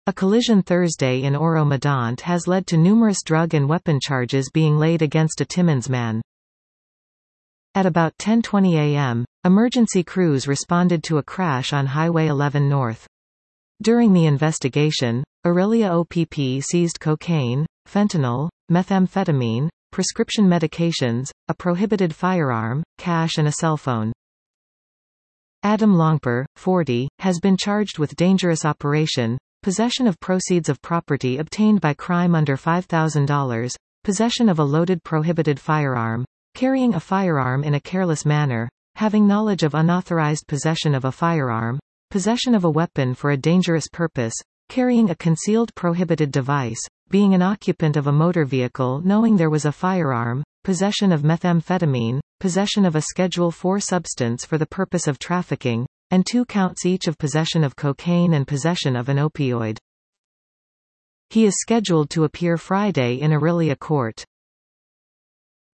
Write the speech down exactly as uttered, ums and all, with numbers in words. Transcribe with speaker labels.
Speaker 1: A collision Thursday in Oro-Medonte has led to numerous drug and weapon charges being laid against a Timmins man. At about ten twenty a m, emergency crews responded to a crash on Highway eleven North. During the investigation, Orillia O P P seized cocaine, fentanyl, methamphetamine, prescription medications, a prohibited firearm, cash and a cell phone. Adam Longper, forty, has been charged with dangerous operation, possession of proceeds of property obtained by crime under five thousand dollars, possession of a loaded prohibited firearm, carrying a firearm in a careless manner, having knowledge of unauthorized possession of a firearm, possession of a weapon for a dangerous purpose, carrying a concealed prohibited device, being an occupant of a motor vehicle knowing there was a firearm, possession of methamphetamine, possession of a Schedule four substance for the purpose of trafficking, and two counts each of possession of cocaine and possession of an opioid. He is scheduled to appear Friday in Orillia Court.